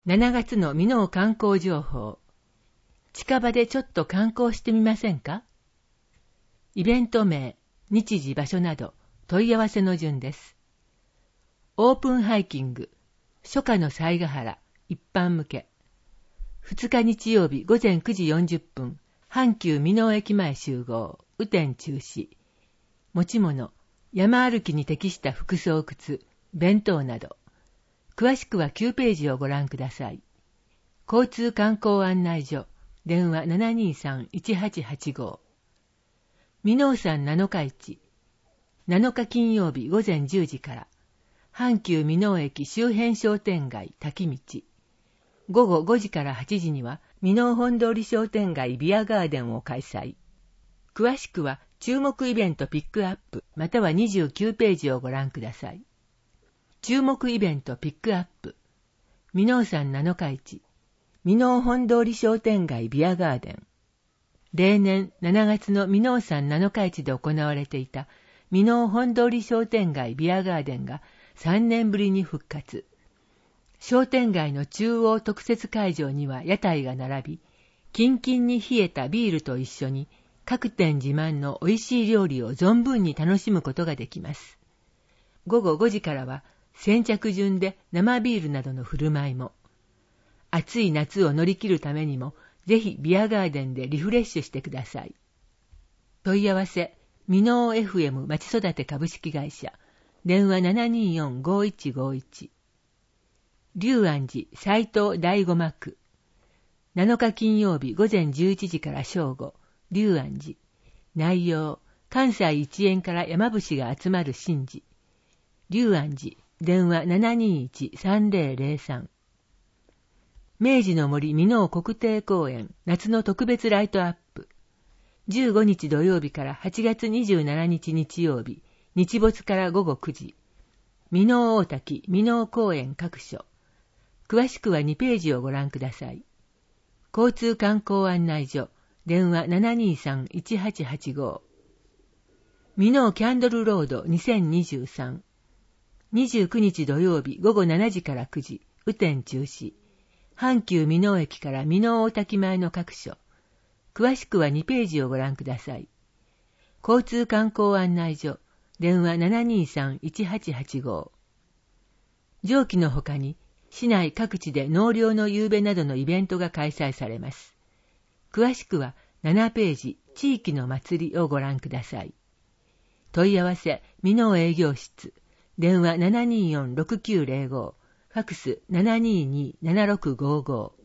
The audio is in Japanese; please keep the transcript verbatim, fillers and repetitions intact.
しちがつの箕面観光情報。近場でちょっと観光してみませんか？イベント名、日時、場所など問い合わせの順です。オープンハイキング、初夏の犀ヶ原、一般向け。ふつか日曜日ごぜんくじよんじゅっぷん、阪急箕面駅前集合、雨天中止。持ち物、山歩きに適した服装靴、弁当など。詳しくはきゅうページをご覧ください。交通観光案内所、電話 ななにーさんいちはちはちご。箕面山なのか市、なのか金曜日ごぜんじゅうじから、阪急箕面駅周辺商店街滝道。午後ごじからはちじには、箕面本通り商店街ビアガーデンを開催。詳しくは注目イベントピックアップ、またはにじゅうきゅうページをご覧ください。注目イベントピックアップ。箕面山なのか市、箕面本通り商店街ビアガーデン。例年しちがつの箕面山なのか市で行われていた箕面本通り商店街ビアガーデンがさんねんぶりに復活。商店街の中央特設会場には屋台が並び、キンキンに冷えたビールと一緒に各店自慢の美味しい料理を存分に楽しむことができます。午後ごじからは先着順で生ビールなどの振る舞いも。暑い夏を乗り切るためにも、ぜひビアガーデンでリフレッシュしてください。問い合わせ、箕面 エフエム まちそだて株式会社、電話 ななにーよんごいちごいち。龍安寺斎藤第五幕。なのか金曜日ごぜんじゅういちじから正午、龍安寺。内容、関西一円から山伏が集まる神事。龍安寺。電話 ななにーいちさんぜろぜろさん。明治の森箕面国定公園夏の特別ライトアップ。じゅうごにち土曜日からはちがつにじゅうしちにち日曜日、日没から午後くじ。箕面大滝箕面公園各所。詳しくはにページをご覧ください。交通観光案内所、電話 ななにーさんいちはちはちご。箕面キャンドルロードにせんにじゅうさん。にじゅうくにち土曜日午後しちじからくじ、雨天中止。阪急箕面駅から箕面大滝前の各所。詳しくはにページをご覧ください。交通観光案内所、電話 ななにーさんいちはちはちご。上記の他に、市内各地で納涼の夕べなどのイベントが開催されます。詳しくはななページ、地域の祭りをご覧ください。問い合わせ、箕面営業室。電話 ななにーよんろくきゅうぜろご、ファクス ななにーにーななろくごご。